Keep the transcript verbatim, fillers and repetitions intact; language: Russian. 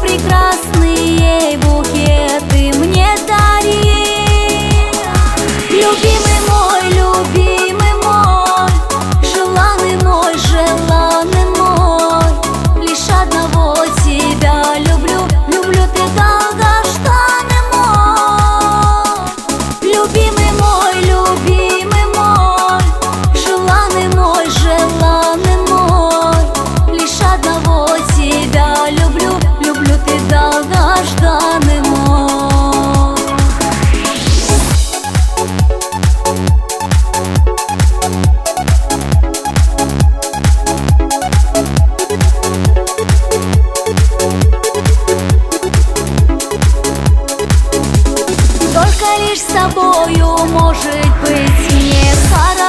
прекрасные букеты мне дарит. Любимый мой, любимый мой, желанный мой, желанный мой, лишь одного тебя люблю, люблю, ты долгожданный мой. Любимый мой, любимый мой, желанный мой, желанный мой, лишь одного тебя люблю, люблю, ты долгожданный мой. Только лишь с тобою может быть мне хорошо.